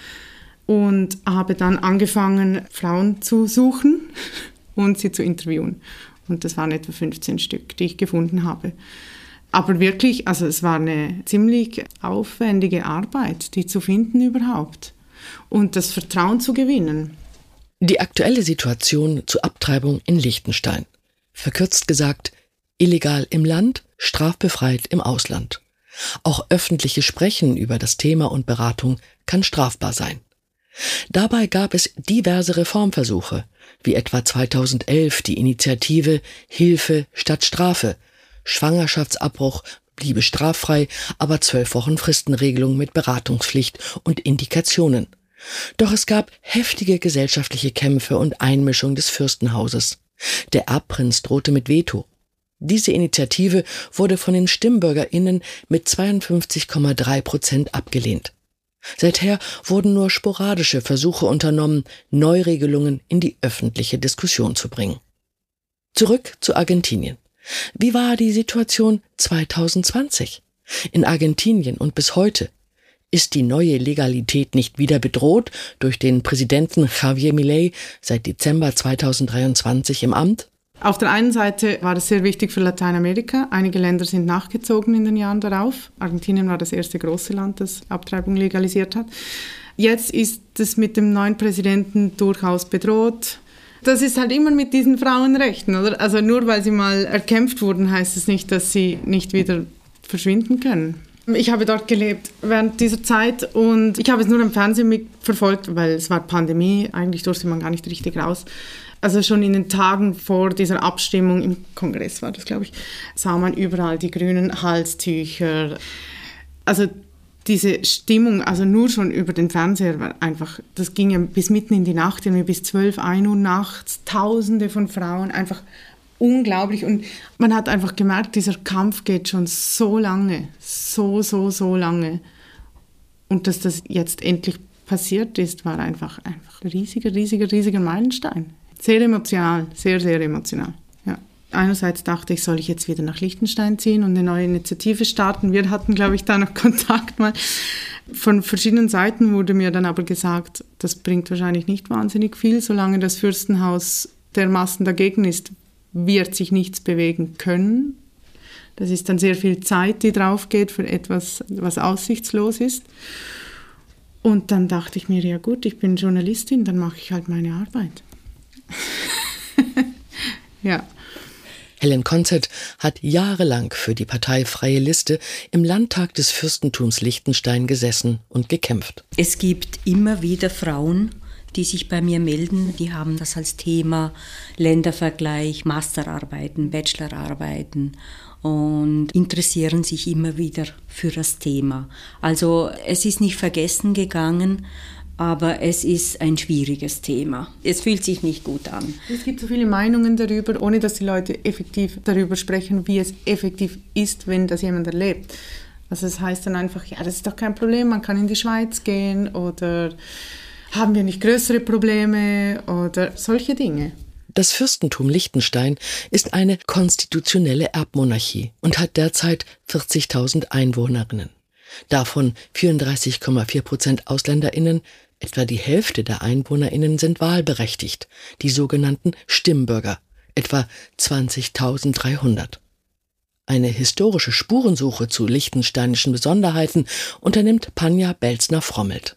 Und habe dann angefangen, Frauen zu suchen und sie zu interviewen. Und das waren etwa fünfzehn Stück, die ich gefunden habe. Aber wirklich, also es war eine ziemlich aufwendige Arbeit, die zu finden überhaupt und das Vertrauen zu gewinnen. Die aktuelle Situation zur Abtreibung in Liechtenstein. Verkürzt gesagt, illegal im Land, strafbefreit im Ausland. Auch öffentliches Sprechen über das Thema und Beratung kann strafbar sein. Dabei gab es diverse Reformversuche, wie etwa zweitausendelf die Initiative Hilfe statt Strafe. Schwangerschaftsabbruch bliebe straffrei, aber zwölf Wochen Fristenregelung mit Beratungspflicht und Indikationen. Doch es gab heftige gesellschaftliche Kämpfe und Einmischung des Fürstenhauses. Der Erbprinz drohte mit Veto. Diese Initiative wurde von den StimmbürgerInnen mit zweiundfünfzig Komma drei Prozent abgelehnt. Seither wurden nur sporadische Versuche unternommen, Neuregelungen in die öffentliche Diskussion zu bringen. Zurück zu Argentinien. Wie war die Situation zweitausendzwanzig? In Argentinien und bis heute? Ist die neue Legalität nicht wieder bedroht durch den Präsidenten Javier Milei seit Dezember zweitausenddreiundzwanzig im Amt? Auf der einen Seite war es sehr wichtig für Lateinamerika. Einige Länder sind nachgezogen in den Jahren darauf. Argentinien war das erste große Land, das Abtreibung legalisiert hat. Jetzt ist es mit dem neuen Präsidenten durchaus bedroht. Das ist halt immer mit diesen Frauenrechten, oder? Also nur weil sie mal erkämpft wurden, heißt es nicht, dass sie nicht wieder verschwinden können. Ich habe dort gelebt während dieser Zeit und ich habe es nur im Fernsehen mitverfolgt, weil es war Pandemie, eigentlich durfte man gar nicht richtig raus. Also schon in den Tagen vor dieser Abstimmung, im Kongress war das, glaube ich, sah man überall die grünen Halstücher. Also diese Stimmung, also nur schon über den Fernseher, war einfach, das ging ja bis mitten in die Nacht, bis zwölf, ein Uhr nachts, Tausende von Frauen, einfach unglaublich. Und man hat einfach gemerkt, dieser Kampf geht schon so lange, so, so, so lange. Und dass das jetzt endlich passiert ist, war einfach, einfach ein riesiger, riesiger, riesiger Meilenstein. Sehr emotional, sehr, sehr emotional. Ja. Einerseits dachte ich, soll ich jetzt wieder nach Liechtenstein ziehen und eine neue Initiative starten. Wir hatten, glaube ich, da noch Kontakt mal. Von verschiedenen Seiten wurde mir dann aber gesagt, das bringt wahrscheinlich nicht wahnsinnig viel. Solange das Fürstenhaus dermaßen dagegen ist, wird sich nichts bewegen können. Das ist dann sehr viel Zeit, die drauf geht für etwas, was aussichtslos ist. Und dann dachte ich mir, ja gut, ich bin Journalistin, dann mache ich halt meine Arbeit. Ja. Helen Konzett hat jahrelang für die Partei Freie Liste im Landtag des Fürstentums Liechtenstein gesessen und gekämpft. Es gibt immer wieder Frauen, die sich bei mir melden, die haben das als Thema Ländervergleich, Masterarbeiten, Bachelorarbeiten und interessieren sich immer wieder für das Thema. Also es ist nicht vergessen gegangen, aber es ist ein schwieriges Thema. Es fühlt sich nicht gut an. Es gibt so viele Meinungen darüber, ohne dass die Leute effektiv darüber sprechen, wie es effektiv ist, wenn das jemand erlebt. Also es heißt dann einfach, ja, das ist doch kein Problem, man kann in die Schweiz gehen oder haben wir nicht größere Probleme oder solche Dinge. Das Fürstentum Liechtenstein ist eine konstitutionelle Erbmonarchie und hat derzeit vierzigtausend Einwohnerinnen. Davon vierunddreißig Komma vier Prozent AusländerInnen, etwa die Hälfte der EinwohnerInnen sind wahlberechtigt, die sogenannten Stimmbürger, etwa zwanzigtausenddreihundert. Eine historische Spurensuche zu liechtensteinischen Besonderheiten unternimmt Panja Belzner-Frommelt.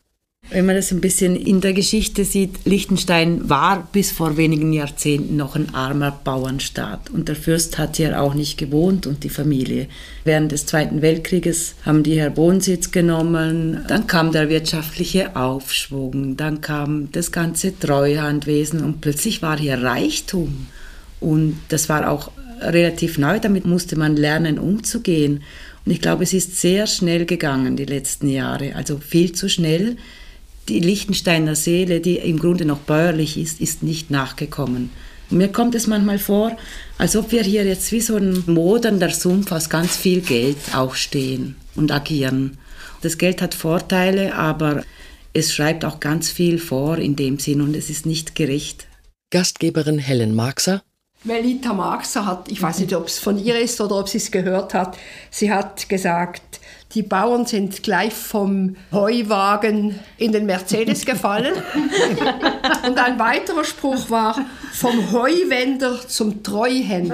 Wenn man das ein bisschen in der Geschichte sieht, Liechtenstein war bis vor wenigen Jahrzehnten noch ein armer Bauernstaat. Und der Fürst hat hier auch nicht gewohnt und die Familie. Während des Zweiten Weltkrieges haben die hier Wohnsitz genommen. Dann kam der wirtschaftliche Aufschwung, dann kam das ganze Treuhandwesen und plötzlich war hier Reichtum. Und das war auch relativ neu, damit musste man lernen, umzugehen. Und ich glaube, es ist sehr schnell gegangen die letzten Jahre, also viel zu schnell. Die Liechtensteiner Seele, die im Grunde noch bäuerlich ist, ist nicht nachgekommen. Und mir kommt es manchmal vor, als ob wir hier jetzt wie so ein moderner Sumpf aus ganz viel Geld auch stehen und agieren. Das Geld hat Vorteile, aber es schreibt auch ganz viel vor in dem Sinn und es ist nicht gerecht. Gastgeberin Helen Marxer. Melita Marxer hat, ich weiß nicht, ob es von ihr ist oder ob sie es gehört hat, sie hat gesagt, die Bauern sind gleich vom Heuwagen in den Mercedes gefallen. Und ein weiterer Spruch war, vom Heuwender zum Treuhänder.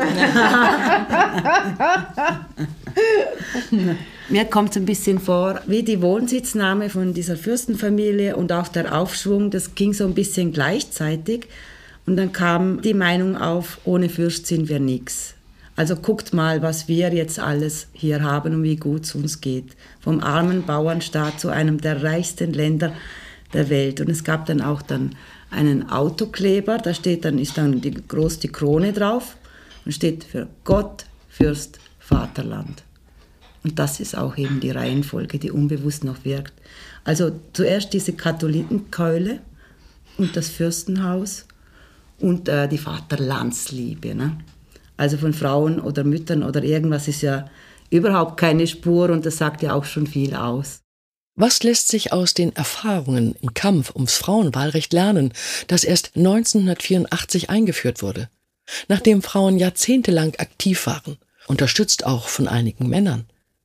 Mir kommt es ein bisschen vor, wie die Wohnsitznahme von dieser Fürstenfamilie und auch der Aufschwung, das ging so ein bisschen gleichzeitig. Und dann kam die Meinung auf, ohne Fürst sind wir nichts. Also guckt mal, was wir jetzt alles hier haben und wie gut es uns geht. Vom armen Bauernstaat zu einem der reichsten Länder der Welt. Und es gab dann auch dann einen Autokleber, da steht dann, ist dann die, groß die Krone drauf und steht für Gott, Fürst, Vaterland. Und das ist auch eben die Reihenfolge, die unbewusst noch wirkt. Also zuerst diese Katholitenkeule und das Fürstenhaus und äh, die Vaterlandsliebe. Ne? Also von Frauen oder Müttern oder irgendwas ist ja überhaupt keine Spur und das sagt ja auch schon viel aus. Was lässt sich aus den Erfahrungen im Kampf ums Frauenwahlrecht lernen, das erst neunzehnhundertvierundachtzig eingeführt wurde, nachdem Frauen jahrzehntelang aktiv waren, unterstützt auch von einigen Männern?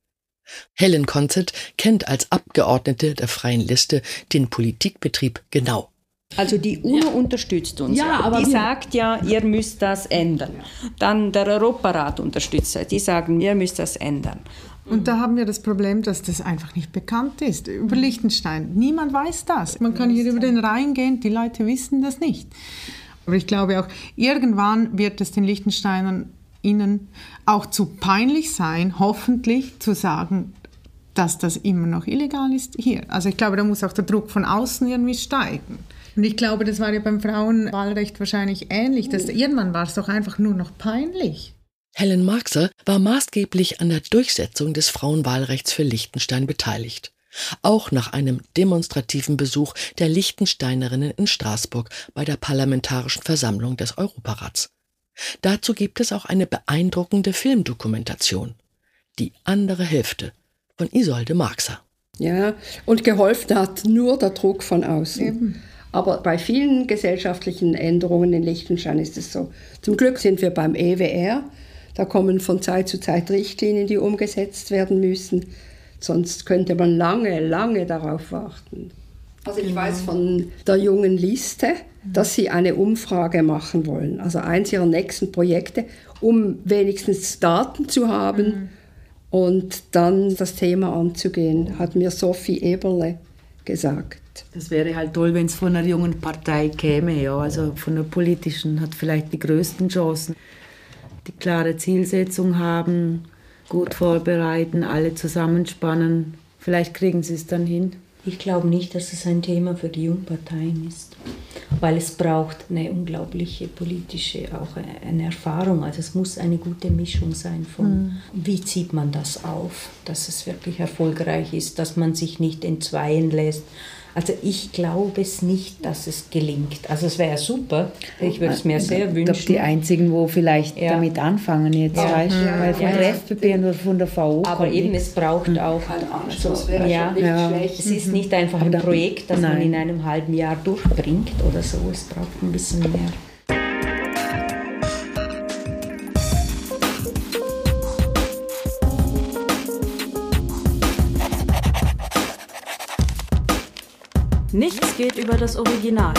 Helen Konzett kennt als Abgeordnete der Freien Liste den Politikbetrieb genau. Also die UNO ja. unterstützt uns. Ja, aber die sagt ja, ihr müsst das ändern. Dann der Europarat unterstützt das. Die sagen, ihr müsst das ändern. Und da haben wir das Problem, dass das einfach nicht bekannt ist über Liechtenstein. Niemand weiß das. Man kann hier über den Rhein gehen, die Leute wissen das nicht. Aber ich glaube auch, irgendwann wird es den Liechtensteinern ihnen auch zu peinlich sein, hoffentlich zu sagen, dass das immer noch illegal ist hier. Also ich glaube, da muss auch der Druck von außen irgendwie steigen. Und ich glaube, das war ja beim Frauenwahlrecht wahrscheinlich ähnlich. Dass irgendwann war es doch einfach nur noch peinlich. Helen Marxer war maßgeblich an der Durchsetzung des Frauenwahlrechts für Liechtenstein beteiligt. Auch nach einem demonstrativen Besuch der Liechtensteinerinnen in Straßburg bei der Parlamentarischen Versammlung des Europarats. Dazu gibt es auch eine beeindruckende Filmdokumentation. Die andere Hälfte von Isolde Marxer. Ja, und geholfen hat nur der Druck von außen. Eben. Aber bei vielen gesellschaftlichen Änderungen in Liechtenstein ist es so. Zum Glück sind wir beim E W R. Da kommen von Zeit zu Zeit Richtlinien, die umgesetzt werden müssen. Sonst könnte man lange, lange darauf warten. Also ich weiß von der jungen Liste, dass sie eine Umfrage machen wollen. Also eins ihrer nächsten Projekte, um wenigstens Daten zu haben mhm. und dann das Thema anzugehen, hat mir Sophie Eberle gesagt. Das wäre halt toll, wenn es von einer jungen Partei käme, ja, also von der politischen, hat vielleicht die größten Chancen. Die klare Zielsetzung haben, gut vorbereiten, alle zusammenspannen. Vielleicht kriegen sie es dann hin. Ich glaube nicht, dass es ein Thema für die Jungparteien ist, weil es braucht eine unglaubliche politische, auch eine Erfahrung. Also es muss eine gute Mischung sein von, mhm. wie zieht man das auf, dass es wirklich erfolgreich ist, dass man sich nicht entzweien lässt. Also ich glaube es nicht, dass es gelingt. Also es wäre super, ich würde es mir sehr wünschen. Ich glaube, die einzigen, wo vielleicht ja. damit anfangen jetzt, ja. weißt du, ja. weil von ja. der F D P und von der V O. Aber eben, es braucht mhm. auch, also, ja, ja. es ist nicht einfach ein Projekt, das Nein. man in einem halben Jahr durchbringt oder so, es braucht ein bisschen mehr. Nichts geht über das Original.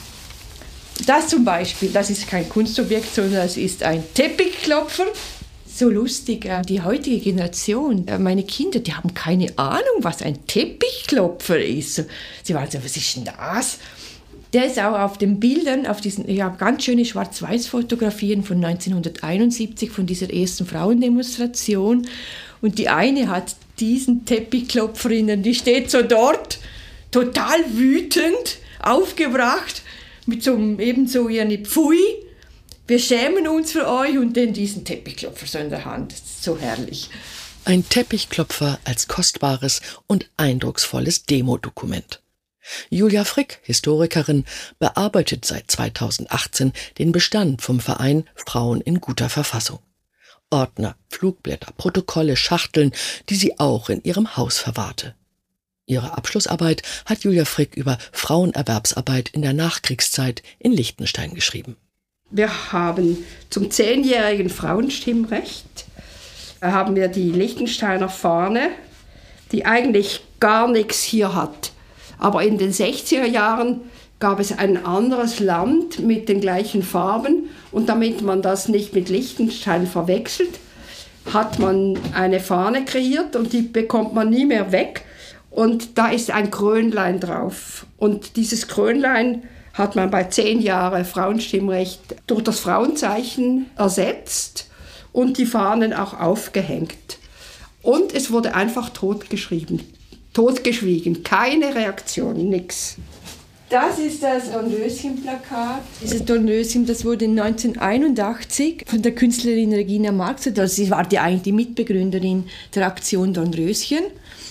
Das zum Beispiel, das ist kein Kunstobjekt, sondern es ist ein Teppichklopfer. so lustig. Die heutige Generation, meine Kinder, die haben keine Ahnung, was ein Teppichklopfer ist. Sie waren so, was ist denn das? Der ist auch auf den Bildern, auf diesen, ich habe ganz schöne Schwarz-Weiß-Fotografien von neunzehnhunderteinundsiebzig, von dieser ersten Frauendemonstration. Und die eine hat diesen Teppichklopferinnen, die steht so dort, total wütend, aufgebracht, mit so einem, ebenso ihren Pfui. Wir schämen uns für euch und dann diesen Teppichklopfer so in der Hand. Das ist so herrlich. Ein Teppichklopfer als kostbares und eindrucksvolles Demodokument. Julia Frick, Historikerin, bearbeitet seit zweitausendachtzehn den Bestand vom Verein Frauen in guter Verfassung. Ordner, Flugblätter, Protokolle, Schachteln, die sie auch in ihrem Haus verwahrte. Ihre Abschlussarbeit hat Julia Frick über Frauenerwerbsarbeit in der Nachkriegszeit in Liechtenstein geschrieben. Wir haben zum zehnjährigen Frauenstimmrecht haben wir die Liechtensteiner Fahne, die eigentlich gar nichts hier hat. Aber in den sechziger Jahren gab es ein anderes Land mit den gleichen Farben. Und damit man das nicht mit Liechtenstein verwechselt, hat man eine Fahne kreiert und die bekommt man nie mehr weg. Und da ist ein Krönlein drauf. Und dieses Krönlein hat man bei zehn Jahren Frauenstimmrecht durch das Frauenzeichen ersetzt und die Fahnen auch aufgehängt. Und es wurde einfach totgeschrieben. Totgeschwiegen, keine Reaktion, nix. Das ist das Dornröschen-Plakat. Dieses Dornröschen, das wurde neunzehnhunderteinundachtzig von der Künstlerin Regina Marx, also sie war die, eigentlich die Mitbegründerin der Aktion Dornröschen.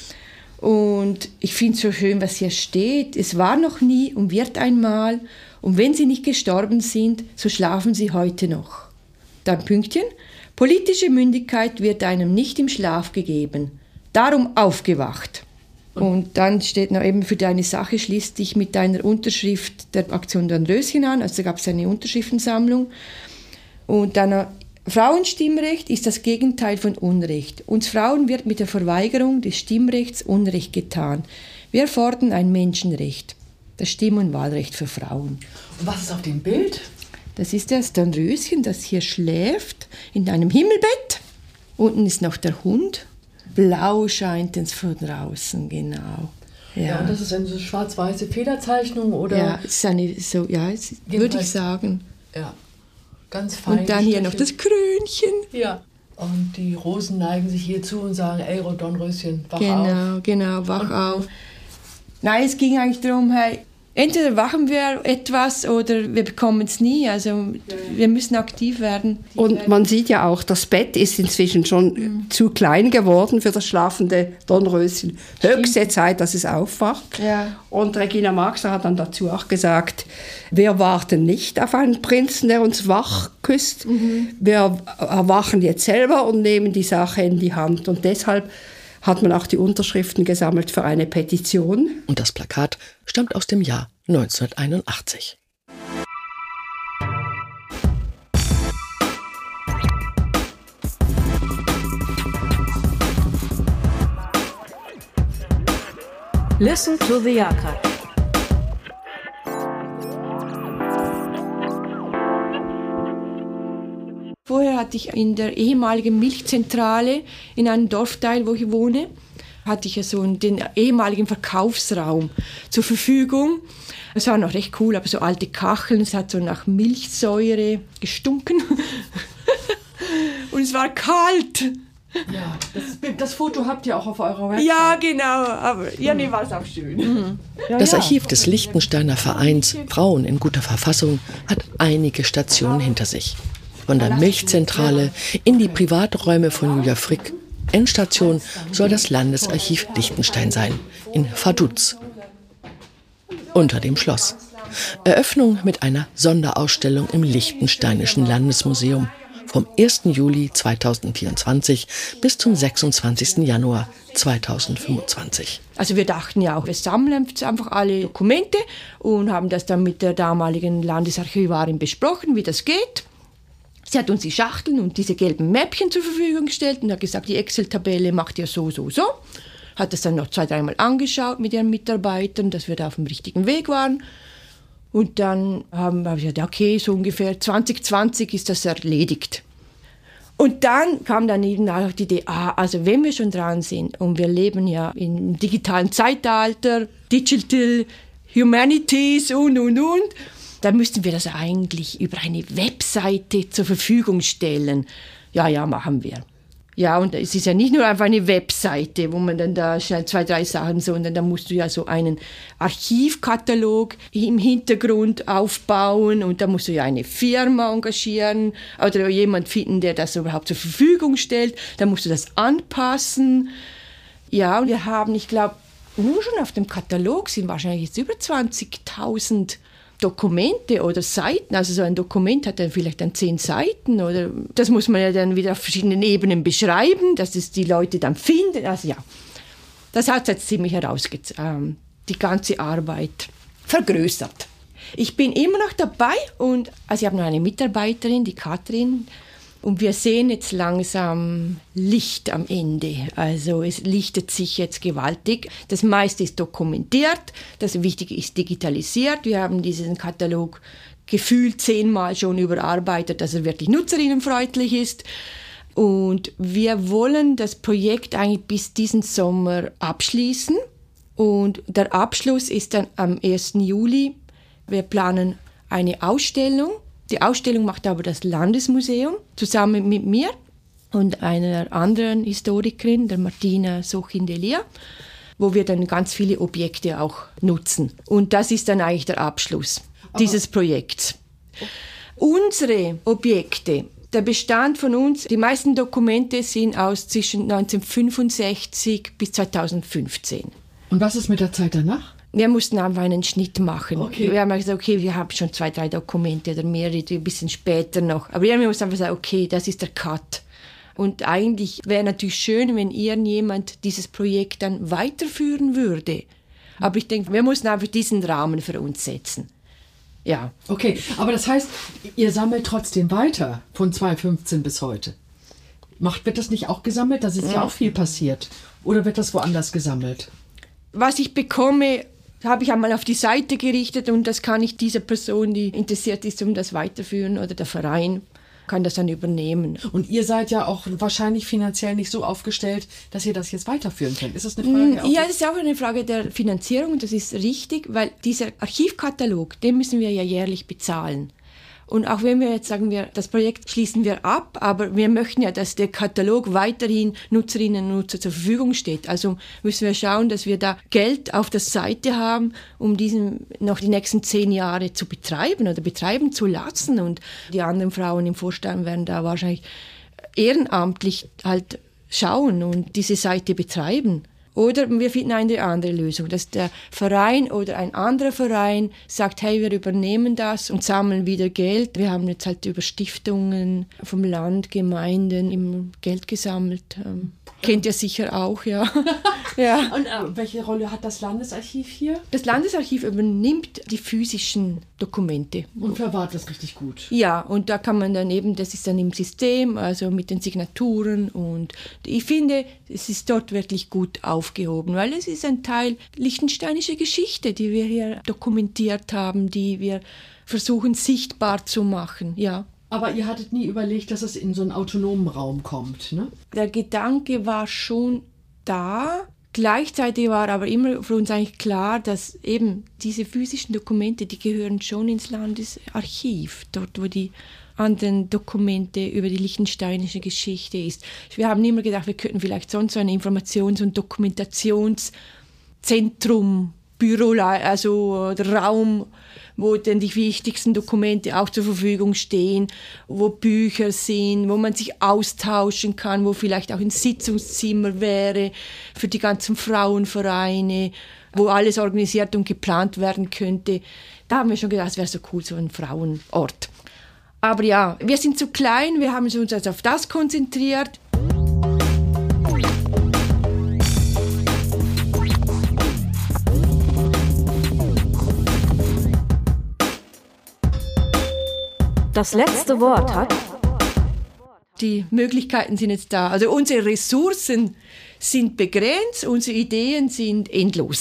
Und ich finde es so schön, was hier steht. Es war noch nie und wird einmal. Und wenn sie nicht gestorben sind, so schlafen sie heute noch. Dann Pünktchen. Politische Mündigkeit wird einem nicht im Schlaf gegeben. Darum aufgewacht. Und dann steht noch eben, für deine Sache schließ dich mit deiner Unterschrift der Aktion Dornröschen an. Also gab es eine Unterschriftensammlung. Und dann, Frauenstimmrecht ist das Gegenteil von Unrecht. Uns Frauen wird mit der Verweigerung des Stimmrechts Unrecht getan. Wir fordern ein Menschenrecht, das Stimm- und Wahlrecht für Frauen. Und was ist auf dem Bild? Das ist das Dornröschen, das hier schläft, in einem Himmelbett. Unten ist noch der Hund. Blau scheint es von draußen, genau. Ja. Ja, und das ist eine so schwarz-weiße Federzeichnung, oder? Ja, es ist eine, so, ja, würde ich sagen. Ja, ganz fein. Und dann hier noch das Krönchen. Ja. Und die Rosen neigen sich hier zu und sagen, ey, Dornröschen, wach genau, auf. Genau, genau, wach und, auf. Nein, es ging eigentlich darum, hey, entweder wachen wir etwas oder wir bekommen es nie. Also wir müssen aktiv werden. Und man sieht ja auch, das Bett ist inzwischen schon mhm. zu klein geworden für das schlafende Dornröschen. Höchste Zeit, dass es aufwacht. Ja. Und Regina Marx hat dann dazu auch gesagt, wir warten nicht auf einen Prinzen, der uns wach küsst. Mhm. Wir erwachen jetzt selber und nehmen die Sache in die Hand. Und deshalb hat man auch die Unterschriften gesammelt für eine Petition. Und das Plakat stammt aus dem Jahr neunzehnhunderteinundachtzig. Listen to the Archive. Vorher hatte ich in der ehemaligen Milchzentrale in einem Dorfteil, wo ich wohne, hatte ich ja so den ehemaligen Verkaufsraum zur Verfügung. Es war noch recht cool, aber so alte Kacheln, es hat so nach Milchsäure gestunken. Und es war kalt. Ja, das, das Foto habt ihr auch auf eurer Website. Ja, genau, aber ja, nee, war es auch schön. Mhm. Ja, das Archiv des Liechtensteiner Vereins Frauen in guter Verfassung hat einige Stationen hinter sich. Von der Milchzentrale in die Privaträume von Julia Frick. Endstation soll das Landesarchiv Liechtenstein sein, in Vaduz, unter dem Schloss. Eröffnung mit einer Sonderausstellung im Liechtensteinischen Landesmuseum vom ersten Juli zweitausendvierundzwanzig bis zum sechsundzwanzigsten Januar zweitausendfünfundzwanzig. Also wir dachten ja auch, wir sammeln einfach alle Dokumente und haben das dann mit der damaligen Landesarchivarin besprochen, wie das geht. Sie hat uns die Schachteln und diese gelben Mäppchen zur Verfügung gestellt und hat gesagt, die Excel-Tabelle macht ihr so, so, so. Hat das dann noch zwei, dreimal angeschaut mit ihren Mitarbeitern, dass wir da auf dem richtigen Weg waren. Und dann haben wir gesagt, okay, so ungefähr zwanzig zwanzig ist das erledigt. Und dann kam dann eben auch die Idee, ah, also wenn wir schon dran sind und wir leben ja im digitalen Zeitalter, Digital Humanities und, und, und, dann müssten wir das eigentlich über eine Webseite zur Verfügung stellen. Ja, ja, machen wir. Ja, und es ist ja nicht nur einfach eine Webseite, wo man dann da schnell zwei, drei Sachen, sondern da musst du ja so einen Archivkatalog im Hintergrund aufbauen und da musst du ja eine Firma engagieren oder jemand finden, der das überhaupt zur Verfügung stellt. Da musst du das anpassen. Ja, und wir haben, ich glaube, nur schon auf dem Katalog sind wahrscheinlich jetzt über zwanzigtausend Dokumente oder Seiten, also so ein Dokument hat dann vielleicht dann zehn Seiten oder das muss man ja dann wieder auf verschiedenen Ebenen beschreiben, dass es die Leute dann finden. Also ja, das hat jetzt ziemlich herausgezogen, die ganze Arbeit vergrößert. Ich bin immer noch dabei und also ich habe noch eine Mitarbeiterin, die Katrin, und wir sehen jetzt langsam Licht am Ende. Also es lichtet sich jetzt gewaltig. Das meiste ist dokumentiert, das Wichtige ist digitalisiert. Wir haben diesen Katalog gefühlt zehnmal schon überarbeitet, dass er wirklich nutzerinnenfreundlich ist. Und wir wollen das Projekt eigentlich bis diesen Sommer abschließen. Und der Abschluss ist dann am ersten Juli. Wir planen eine Ausstellung. Die Ausstellung macht aber das Landesmuseum zusammen mit mir und einer anderen Historikerin, der Martina Sochin-Delia, wo wir dann ganz viele Objekte auch nutzen. Und das ist dann eigentlich der Abschluss aber dieses Projekts. Unsere Objekte, der Bestand von uns, die meisten Dokumente sind aus zwischen neunzehnhundertfünfundsechzig bis zweitausendfünfzehn. Und was ist mit der Zeit danach? Wir mussten einfach einen Schnitt machen. Okay. Wir haben gesagt, okay, wir haben schon zwei, drei Dokumente oder mehrere, die ein bisschen später noch. Aber wir mussten einfach sagen, okay, das ist der Cut. Und eigentlich wäre natürlich schön, wenn irgendjemand dieses Projekt dann weiterführen würde. Aber ich denke, wir mussten einfach diesen Rahmen für uns setzen. Ja. Okay, aber das heißt, ihr sammelt trotzdem weiter von zweitausendfünfzehn bis heute. Macht, wird das nicht auch gesammelt? Da ist ja, ja auch viel passiert. Oder wird das woanders gesammelt? Was ich bekomme, habe ich einmal auf die Seite gerichtet und das kann ich dieser Person, die interessiert ist, um das weiterführen oder der Verein kann das dann übernehmen. Und ihr seid ja auch wahrscheinlich finanziell nicht so aufgestellt, dass ihr das jetzt weiterführen könnt. Ist das eine Frage? Ja, das ist auch eine Frage der Finanzierung, das ist richtig, weil dieser Archivkatalog, den müssen wir ja jährlich bezahlen. Und auch wenn wir jetzt sagen, wir, das Projekt schließen wir ab, aber wir möchten ja, dass der Katalog weiterhin Nutzerinnen und Nutzer zur Verfügung steht. Also müssen wir schauen, dass wir da Geld auf der Seite haben, um diesen noch die nächsten zehn Jahre zu betreiben oder betreiben zu lassen. Und die anderen Frauen im Vorstand werden da wahrscheinlich ehrenamtlich halt schauen und diese Seite betreiben. Oder wir finden eine andere Lösung, dass der Verein oder ein anderer Verein sagt, hey, wir übernehmen das und sammeln wieder Geld. Wir haben jetzt halt über Stiftungen vom Land, Gemeinden im Geld gesammelt. Ähm, kennt ihr sicher auch, ja. ja. Und äh, welche Rolle hat das Landesarchiv hier? Das Landesarchiv übernimmt die physischen Dokumente. Und verwahrt das richtig gut. Ja, und da kann man dann eben, das ist dann im System, also mit den Signaturen und ich finde, es ist dort wirklich gut aufgehoben, weil es ist ein Teil liechtensteinischer Geschichte, die wir hier dokumentiert haben, die wir versuchen sichtbar zu machen, ja. Aber ihr hattet nie überlegt, dass es in so einen autonomen Raum kommt, ne? Der Gedanke war schon da. Gleichzeitig war aber immer für uns eigentlich klar, dass eben diese physischen Dokumente, die gehören schon ins Landesarchiv, dort wo die anderen Dokumente über die liechtensteinische Geschichte ist. Wir haben immer gedacht, wir könnten vielleicht sonst so ein Informations- und Dokumentationszentrum, Büro, also der Raum, wo dann die wichtigsten Dokumente auch zur Verfügung stehen, wo Bücher sind, wo man sich austauschen kann, wo vielleicht auch ein Sitzungszimmer wäre für die ganzen Frauenvereine, wo alles organisiert und geplant werden könnte. Da haben wir schon gedacht, es wäre so cool, so ein Frauenort. Aber ja, wir sind zu klein, wir haben uns also auf das konzentriert. Das letzte Wort hat... Die Möglichkeiten sind jetzt da. Also unsere Ressourcen sind begrenzt, unsere Ideen sind endlos.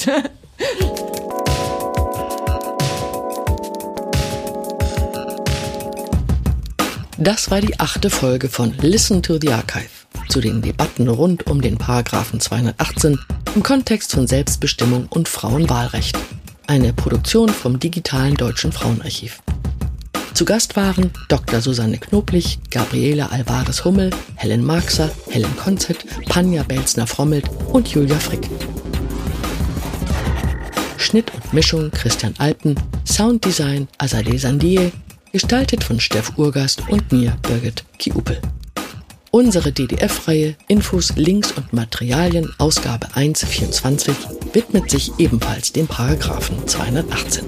Das war die achte Folge von Listen to the Archive zu den Debatten rund um den Paragraphen zweihundertachtzehn im Kontext von Selbstbestimmung und Frauenwahlrecht. Eine Produktion vom Digitalen Deutschen Frauenarchiv. Zu Gast waren Doktor Susanne Knoblich, Gabriele Alvarez-Hummel, Helen Marxer, Helen Konzett, Panja Belzner-Frommelt und Julia Frick. Schnitt und Mischung Christian Alpen, Sounddesign Azadeh Sandie, gestaltet von Steff Urgast und mir, Birgit Kiupel. Unsere D D F-Reihe Infos, Links und Materialien, Ausgabe eins vierundzwanzig, widmet sich ebenfalls dem Paragraphen zweihundertachtzehn.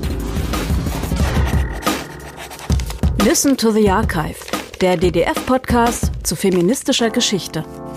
Listen to the Archive, der D D F-Podcast zu feministischer Geschichte.